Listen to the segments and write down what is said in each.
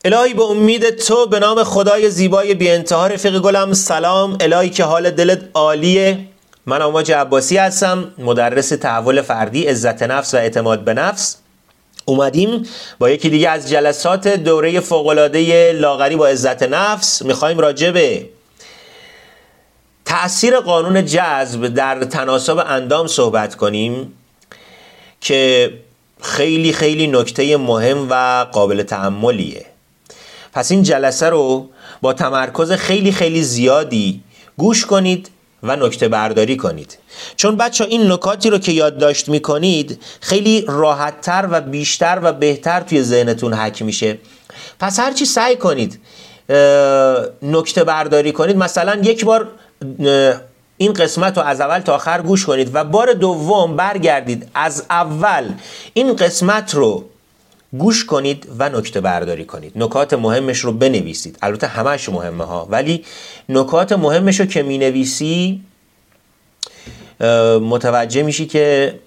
الهی به امید تو، به نام خدای زیبای بی انتها رفیق گلم سلام. الهی که حال دلت عالیه. من اماج عباسی هستم، مدرس تحول فردی، عزت نفس و اعتماد به نفس. اومدیم با یکی دیگه از جلسات دوره فوق‌العاده لاغری با عزت نفس. میخوایم راجع به تأثیر قانون جذب در تناسب اندام صحبت کنیم که خیلی خیلی نکته مهم و قابل تأملیه. پس این جلسه رو با تمرکز خیلی خیلی زیادی گوش کنید و نکته برداری کنید، چون بچه این نکاتی رو که یادداشت میکنید خیلی راحتتر و بیشتر و بهتر توی ذهنتون حک میشه. پس هرچی سعی کنید نکته برداری کنید. مثلا یک بار این قسمت رو از اول تا آخر گوش کنید و بار دوم برگردید از اول این قسمت رو گوش کنید و نکته برداری کنید. نکات مهمش رو بنویسید. البته همش مهمه ها، ولی نکات مهمش رو که می نویسی متوجه میشی که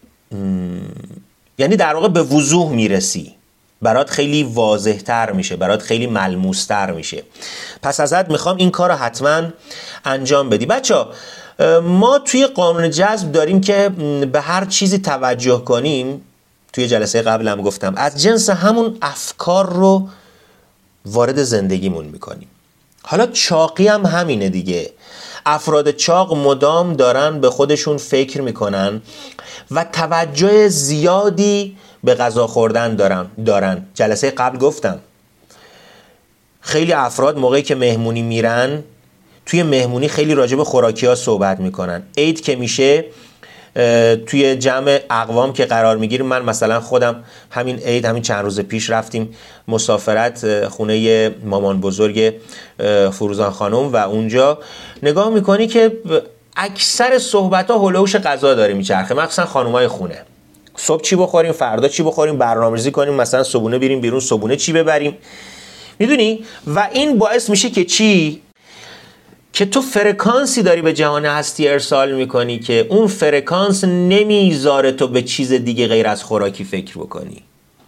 یعنی در واقع به وضوح میرسی، برات خیلی واضح تر میشه، برات خیلی ملموس تر میشه. پس ازت میخوام این کار رو حتما انجام بدی. بچه ما توی قانون جذب داریم که به هر چیزی توجه کنیم، توی جلسه قبلم گفتم، از جنس همون افکار رو وارد زندگیمون میکنیم. حالا چاقی هم همینه دیگه. افراد چاق مدام دارن به خودشون فکر میکنن و توجه زیادی به غذا خوردن دارن. جلسه قبل گفتم خیلی افراد موقعی که مهمونی میرن، توی مهمونی خیلی راجع به خوراکی ها صحبت میکنن. عید که میشه توی جمع اقوام که قرار میگیریم، من مثلا خودم همین عید، همین چند روز پیش رفتیم مسافرت خونه مامان بزرگ فروزان خانم و اونجا نگاه میکنی که اکثر صحبت ها هلوش غذا داره میچرخه، مخصوصا خانومای خونه. صبح چی بخوریم، فردا چی بخوریم، برنامه‌ریزی کنیم، مثلا صبحونه بریم بیرون، صبحونه چی ببریم، میدونی؟ و این باعث میشه که چی؟ که تو فرکانسی داری به جهان هستی ارسال میکنی که اون فرکانس نمیذاره تو به چیز دیگه غیر از خوراکی فکر بکنی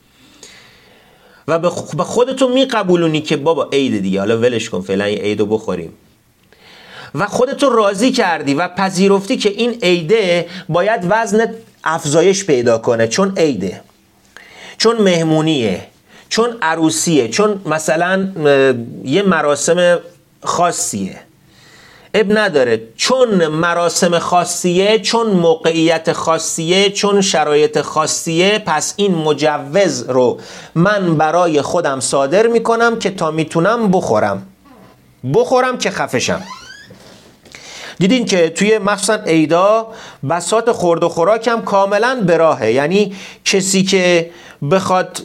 و به خودتو میقبولونی که بابا عید دیگه، حالا ولش کن، فعلا یه عیدو بخوریم. و خودتو راضی کردی و پذیرفتی که این عیده باید وزن افزایش پیدا کنه، چون عیده، چون مهمونیه، چون عروسیه، چون مثلا یه مراسم خاصیه. اب نداره، چون مراسم خاصیه، چون موقعیت خاصیه، چون شرایط خاصیه، پس این مجوز رو من برای خودم صادر میکنم که تا میتونم بخورم که خفشم. دیدین که توی مخصوصا عیدا بساط خورد و خوراک هم کاملا به راهه. یعنی کسی که بخواد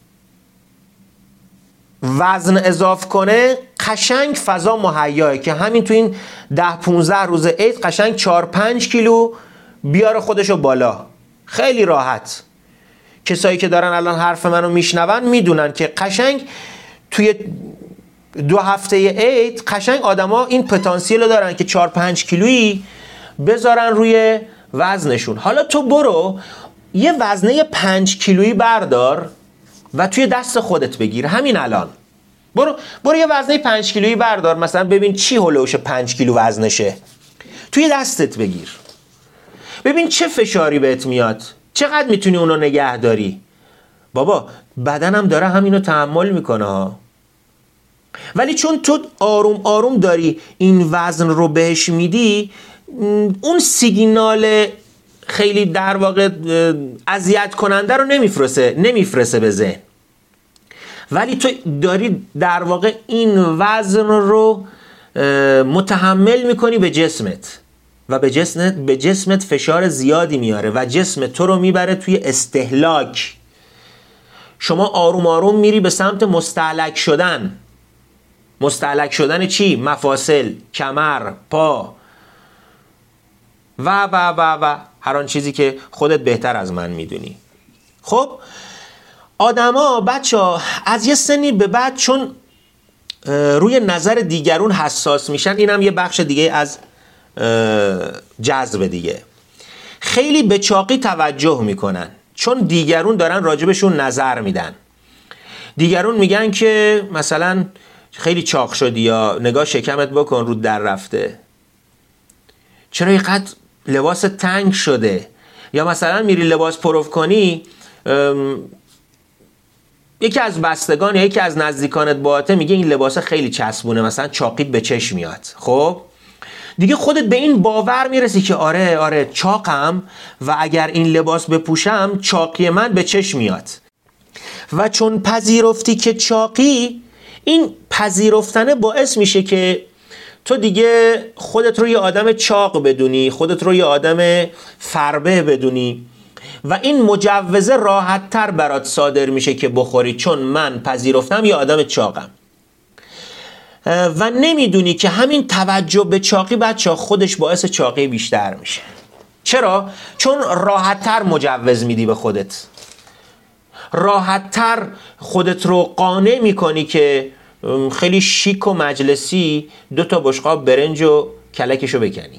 وزن اضاف کنه، قشنگ فضا مهیاه که همین تو این 10-15 روز عید قشنگ 4-5 کیلو بیاره خودشو بالا، خیلی راحت. کسایی که دارن الان حرف منو میشنون میدونن که قشنگ توی 2 هفته عید قشنگ آدما این پتانسیل رو دارن که 4-5 کیلویی بذارن روی وزنشون. حالا تو برو یه وزنه 5 کیلویی بردار و توی دست خودت بگیر همین الان. برو یه وزنه 5 کیلویی بردار، مثلا ببین چی هلوش 5 کیلو وزنشه، توی دستت بگیر، ببین چه فشاری بهت میاد، چقدر میتونی اونو نگه داری. بابا بدنم داره همینو تحمل میکنه ها. ولی چون تو آروم آروم داری این وزن رو بهش میدی، اون سیگنال خیلی در واقع اذیت کننده رو نمیفرسته به ذهن، ولی تو داری در واقع این وزن رو متحمل میکنی به جسمت و به جسمت فشار زیادی میاره و جسم تو رو میبره توی استهلاک. شما آروم آروم میری به سمت مستهلک شدن چی؟ مفاصل، کمر، پا و هر آن چیزی که خودت بهتر از من میدونی. خب آدما بچه‌ها از یه سنی به بعد چون روی نظر دیگرون حساس میشن، اینم یه بخش دیگه از جذب دیگه، خیلی به چاقی توجه میکنن چون دیگرون دارن راجبشون نظر میدن. دیگرون میگن که مثلا خیلی چاق شدی یا نگاه شکمت بکن رود در رفته، چرا اینقدر لباس تنگ شده، یا مثلا میری لباس پروف کنی یکی از بستگان یا یکی از نزدیکانت باهاته میگه این لباس خیلی چسبونه، مثلا چاقیت به چشم میاد. خب دیگه خودت به این باور میرسی که آره چاقم و اگر این لباس بپوشم چاقی من به چشم میاد. و چون پذیرفتی که چاقی، این پذیرفتنه باعث میشه که تو دیگه خودت رو یه آدم چاق بدونی، خودت رو یه آدم فربه بدونی و این مجوزه راحت تر برات صادر میشه که بخوری، چون من پذیرفتم یه آدم چاقم. و نمیدونی که همین توجه به چاقی بچه خودش باعث چاقی بیشتر میشه. چرا؟ چون راحت تر مجوز میدی به خودت، راحت تر خودت رو قانع میکنی که خیلی شیک و مجلسی 2 بشقاب برنج و کلکشو بکنی،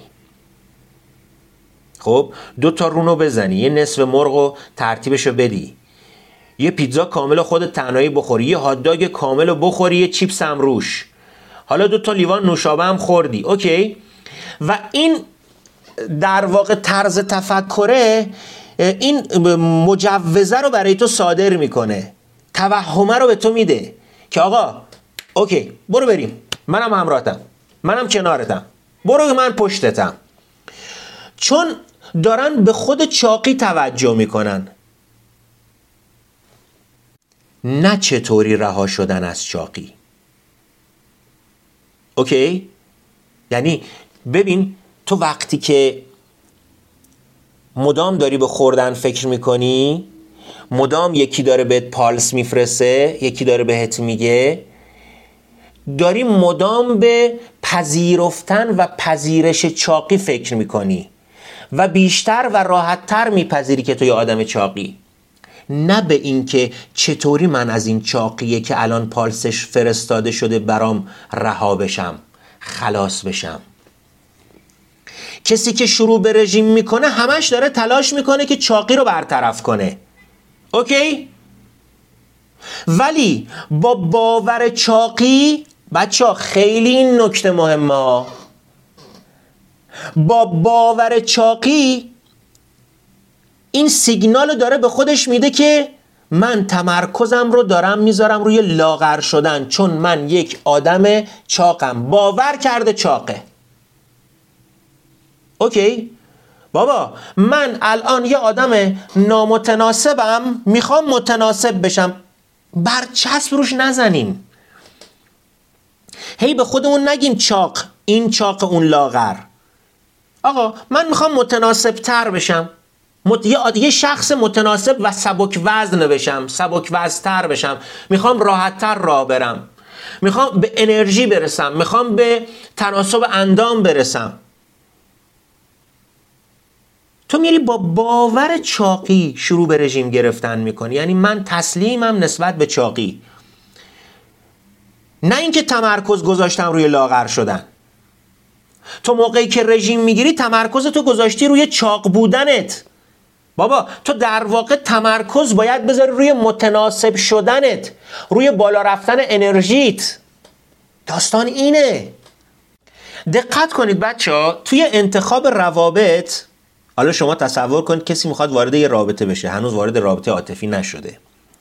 خب 2 رونو بزنی، یه نصف مرغو ترتیبشو بدی، یه پیتزا کامل خودت تنهایی بخوری، یه هاتداگ کامل بخوری، یه چیپس هم روش، حالا 2 لیوان نوشابه هم خوردی. اوکی. و این در واقع طرز تفکره این مجوزه رو برای تو صادر میکنه، توهمه رو به تو میده که آقا اوکی برو بریم، منم همراهتم، منم کنارتم، برو من پشتتم. چون دارن به خود چاقی توجه میکنن، نه چطوری رها شدن از چاقی. اوکی؟ یعنی ببین تو وقتی که مدام داری به خوردن فکر میکنی، مدام یکی داره بهت پالس میفرسته، یکی داره بهت میگه، داری مدام به پذیرفتن و پذیرش چاقی فکر میکنی و بیشتر و راحتتر میپذیری که تو یه آدم چاقی، نه به این که چطوری من از این چاقیه که الان پالسش فرستاده شده برام رها بشم، خلاص بشم. کسی که شروع به رژیم میکنه همش داره تلاش میکنه که چاقی رو برطرف کنه. اوکی؟ ولی با باور چاقی بچه ها خیلی این نکته مهمه، با باور چاقی این سیگنال داره به خودش میده که من تمرکزم رو دارم میذارم روی لاغر شدن، چون من یک آدم چاقم، باور کرده چاقه. اوکی؟ بابا من الان یه آدم نامتناسبم، میخوام متناسب بشم، برچسب روش نزنیم، هی به خودمون نگیم چاق این چاق اون لاغر. آقا من میخوام متناسب تر بشم، یه شخص متناسب و سبک وزن بشم، سبک وزن تر بشم، میخوام راحت تر راه برم، میخوام به انرژی برسم، میخوام به تناسب اندام برسم. تو میری با باور چاقی شروع به رژیم گرفتن میکنی، یعنی من تسلیمم نسبت به چاقی، نه اینکه تمرکز گذاشتم روی لاغر شدن. تو موقعی که رژیم میگیری تمرکز تو گذاشتی روی چاق بودنت. بابا تو در واقع تمرکز باید بذاری روی متناسب شدنت، روی بالا رفتن انرژیت. داستان اینه. دقت کنید بچه ها، توی انتخاب روابط، حالا شما تصور کنید کسی میخواد وارد یه رابطه بشه، هنوز وارد رابطه عاطفی نشده.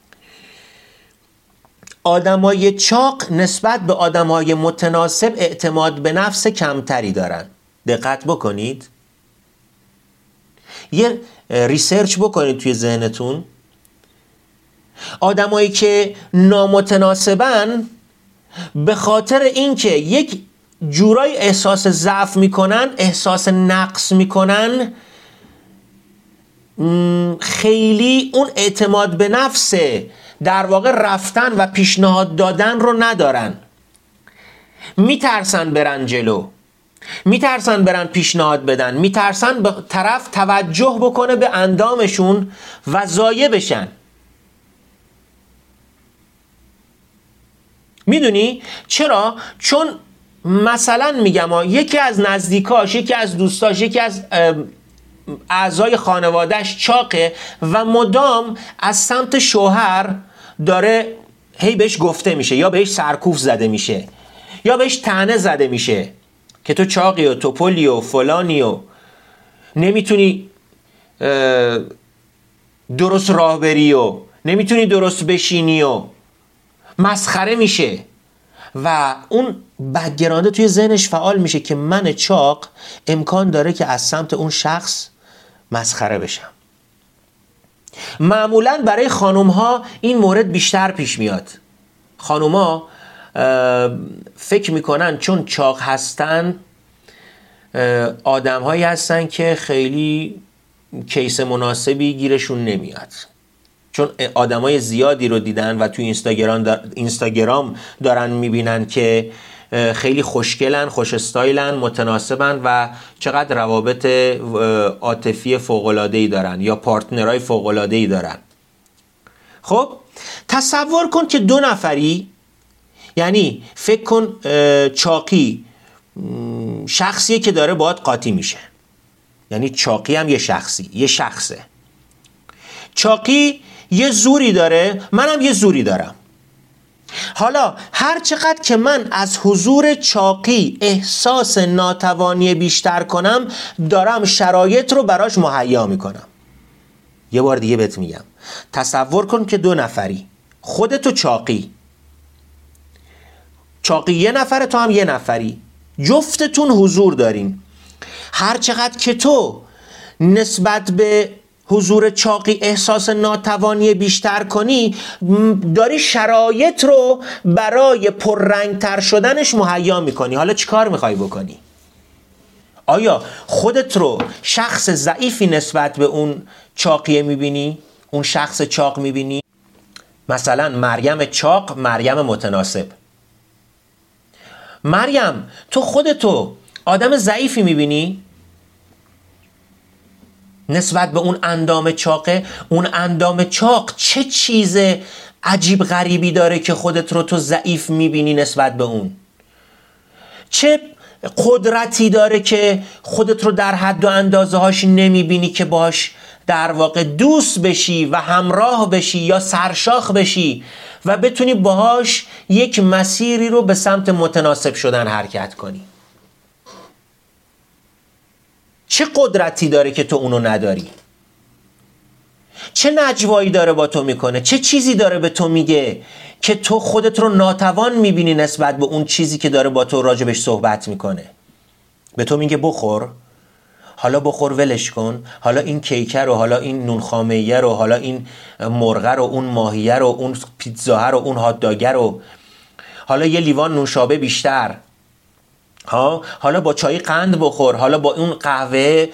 آدمای چاق نسبت به آدمای متناسب اعتماد به نفس کمتری دارن. دقت بکنید، یه ریسرچ بکنید توی ذهنتون. آدمایی که نامتناسبن به خاطر اینکه یک جورای احساس ضعف میکنن، احساس نقص میکنن، خیلی اون اعتماد به نفس در واقع رفتن و پیشنهاد دادن رو ندارن. میترسن برن جلو، میترسن برن پیشنهاد بدن، میترسن به طرف توجه بکنه به اندامشون و ضایع بشن. میدونی چرا؟ چون مثلا میگم یکی از نزدیکاش، یکی از دوستاش، یکی از اعضای خانوادهش چاقه و مدام از سمت شوهر داره هی بهش گفته میشه یا بهش سرکوف زده میشه یا بهش طعنه زده میشه که تو چاقی و توپلی و فلانی و نمیتونی درست راه بری و نمیتونی درست بشینی و مسخره میشه و اون بک‌گراند توی ذهنش فعال میشه که من چاق امکان داره که از سمت اون شخص مسخره بشم. معمولاً برای خانوم ها این مورد بیشتر پیش میاد. خانوم ها فکر میکنن چون چاق هستن آدم هایی هستن که خیلی کیس مناسبی گیرشون نمیاد، چون آدمای زیادی رو دیدن و توی اینستاگرام دارن میبینن که خیلی خوشگلن، خوش استایلن، متناسبن و چقدر روابط عاطفی فوق‌العاده‌ای دارن یا پارتنرای فوق‌العاده‌ای دارن. خب تصور کن که دو نفری، یعنی فکر کن چاقی شخصیه که داره باهات قاطی میشه، یعنی چاقی هم یه شخصه. چاقی یه زوری داره، منم یه زوری دارم. حالا هر چقدر که من از حضور چاقی احساس ناتوانی بیشتر کنم دارم شرایط رو براش مهیا میکنم. یه بار دیگه بهت میگم، تصور کن که دو نفری، خودت و چاقی یه نفره، تو هم یه نفری، جفتتون حضور دارین. هر چقدر که تو نسبت به حضور چاقی احساس ناتوانی بیشتر کنی داری شرایط رو برای پررنگتر شدنش مهیا میکنی. حالا چی کار میخوای بکنی؟ آیا خودت رو شخص ضعیفی نسبت به اون چاقیه میبینی؟ اون شخص چاق میبینی؟ مثلا مریم چاق، مریم متناسب. مریم تو خودتو آدم ضعیفی میبینی؟ نسبت به اون اندام چاقه. اون اندام چاق چه چیز عجیب غریبی داره که خودت رو تو ضعیف میبینی نسبت به اون؟ چه قدرتی داره که خودت رو در حد و اندازه هاش نمیبینی که باش در واقع دوست بشی و همراه بشی یا سرشاخ بشی و بتونی باهاش یک مسیری رو به سمت متناسب شدن حرکت کنی؟ چه قدرتی داره که تو اونو نداری؟ چه نجوایی داره با تو میکنه؟ چه چیزی داره به تو میگه که تو خودت رو ناتوان میبینی نسبت به اون چیزی که داره با تو راجبش صحبت میکنه؟ به تو میگه بخور، حالا بخور ولش کن، حالا این کیکه رو، حالا این نون خامه‌ایه رو، حالا این مرغه رو، اون ماهیه رو، اون پیتزا رو، اون هات داگ رو، حالا یه لیوان نوشابه بیشتر، حالا با چای قند بخور، حالا با اون قهوه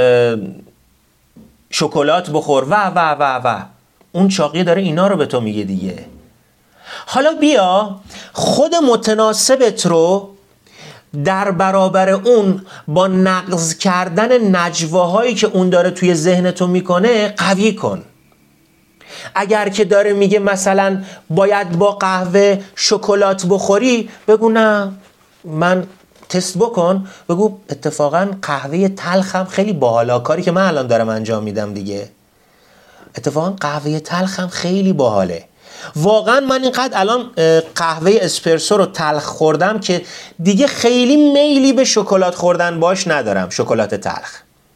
شکلات بخور و و و و. اون چاقی داره اینا رو به تو میگه دیگه. حالا بیا خود متناسبت رو در برابر اون با نقض کردن نجواهایی که اون داره توی ذهن تو میکنه قوی کن. اگر که داره میگه مثلا باید با قهوه شکلات بخوری، بگو نه، من تست بکن، بگو اتفاقا قهوه تلخم خیلی باحاله، کاری که من الان دارم انجام میدم دیگه، اتفاقا قهوه تلخم خیلی باحاله. واقعا من اینقدر الان قهوه اسپرسو رو تلخ خوردم که دیگه خیلی میلی به شکلات خوردن باش ندارم، شکلات تلخ.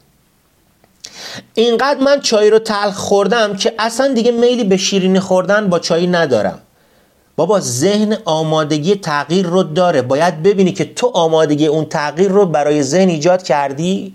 اینقدر من چای رو تلخ خوردم که اصلا دیگه میلی به شیرینی خوردن با چای ندارم. بابا ذهن آمادگی تغییر رو داره، باید ببینی که تو آمادگی اون تغییر رو برای ذهن ایجاد کردی.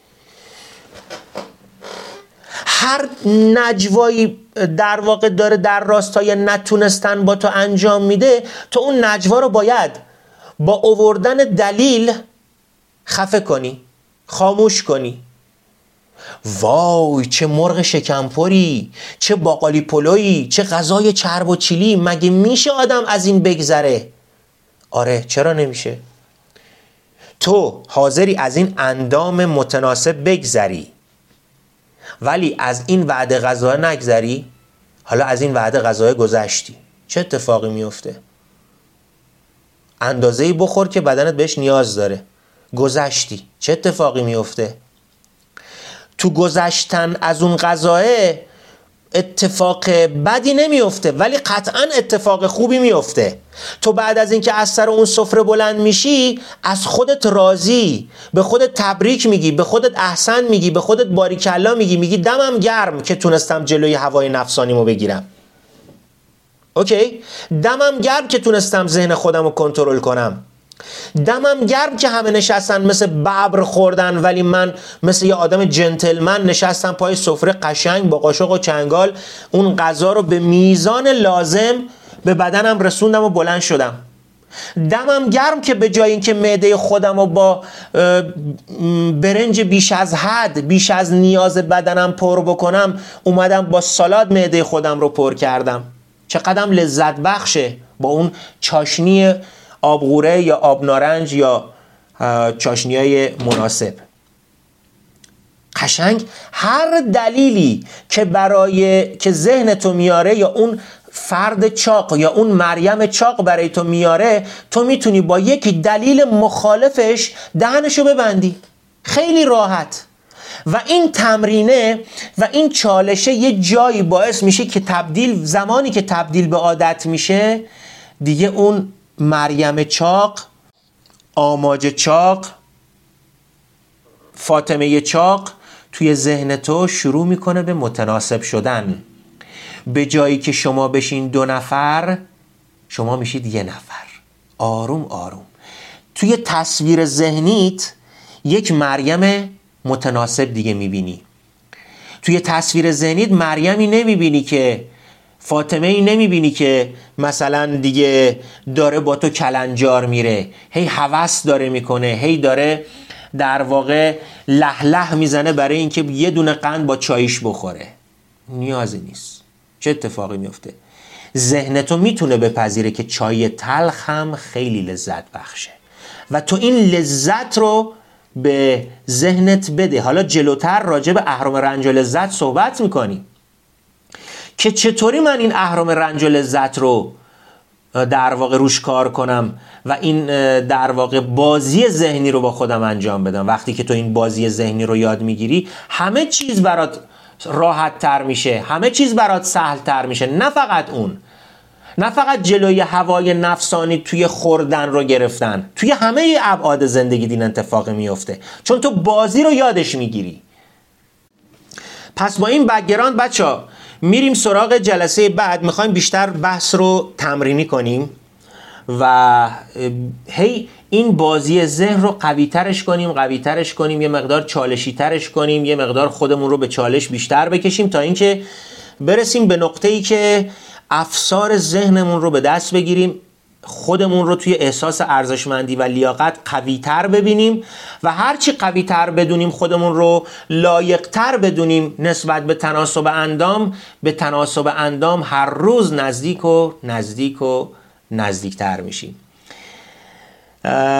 هر نجوایی در واقع داره در راستای نتونستن با تو انجام میده، تو اون نجوا رو باید با آوردن دلیل خفه کنی، خاموش کنی. وای چه مرغ شکمپری، چه باقالی پلویی، چه غذای چرب و چیلی، مگه میشه آدم از این بگذره؟ آره چرا نمیشه؟ تو حاضری از این اندام متناسب بگذری ولی از این وعده غذا نگذری؟ حالا از این وعده غذا گذشتی، چه اتفاقی میفته؟ اندازه‌ای بخور که بدنت بهش نیاز داره، گذشتی، چه اتفاقی میفته؟ تو گذشتن از اون غذاه اتفاق بدی نمیفته، ولی قطعا اتفاق خوبی میفته. تو بعد از اینکه از سر اون سفره بلند میشی از خودت راضی، به خودت تبریک میگی، به خودت احسن میگی، به خودت باریکلا میگی دمم گرم که تونستم جلوی هوای نفسانیمو بگیرم. اوکی؟ دمم گرم که تونستم ذهن خودم رو کنترل کنم. دمم گرم که همه نشستن مثل ببر خوردن، ولی من مثل یه آدم جنتلمن نشستم پای سفره قشنگ با قاشق و چنگال اون غذا رو به میزان لازم به بدنم رسوندم و بلند شدم. دمم گرم که به جای اینکه معده خودم رو با برنج بیش از حد، بیش از نیاز بدنم پر بکنم، اومدم با سالاد معده خودم رو پر کردم. چقدرم لذت بخشه با اون چاشنی آبغوره یا آب نارنج یا چاشنیای مناسب. قشنگ هر دلیلی که برای که ذهن تو میاره یا اون فرد چاق یا اون مریم چاق برای تو میاره، تو میتونی با یک دلیل مخالفش دهنشو ببندی خیلی راحت. و این تمرینه و این چالشه یه جایی باعث میشه که زمانی که تبدیل به عادت میشه، دیگه اون مریم چاق، آماج چاق، فاطمه چاق توی ذهن تو شروع میکنه به متناسب شدن. به جایی که شما بشین 2 نفر، شما میشید 1 نفر. آروم آروم توی تصویر ذهنیت یک مریم متناسب دیگه میبینی. توی تصویر ذهنیت مریمی نمیبینی که فاطمه ای نمیبینی که مثلا دیگه داره با تو کلنجار میره، هی هوس داره میکنه، هی داره در واقع لح میزنه برای اینکه یه دونه قند با چایش بخوره. نیازی نیست. چه اتفاقی میفته؟ ذهن تو میتونه بپذیره که چای تلخ هم خیلی لذت بخشه و تو این لذت رو به ذهنت بده. حالا جلوتر راجع به اهرم رنج و لذت صحبت میکنیم که چطوری من این اهرم رنج و لذت رو در واقع روش کار کنم و این در واقع بازی ذهنی رو با خودم انجام بدم. وقتی که تو این بازی ذهنی رو یاد میگیری، همه چیز برات راحت تر میشه، همه چیز برات سهل تر میشه. نه فقط جلوی هوای نفسانی توی خوردن رو گرفتن، توی همه ابعاد زندگی این اتفاق میفته، چون تو بازی رو یادش میگیری. پس با این بک‌گراند بچه‌ها میریم سراغ جلسه بعد. میخوایم بیشتر بحث رو تمرینی کنیم و هی این بازی ذهن رو قوی ترش کنیم، یه مقدار چالشی ترش کنیم، یه مقدار خودمون رو به چالش بیشتر بکشیم تا اینکه برسیم به نقطه‌ای که افسار ذهنمون رو به دست بگیریم، خودمون رو توی احساس ارزشمندی و لیاقت قوی تر ببینیم و هرچی قوی تر بدونیم خودمون رو، لایق تر بدونیم نسبت به تناسب اندام هر روز نزدیک و نزدیک تر میشیم.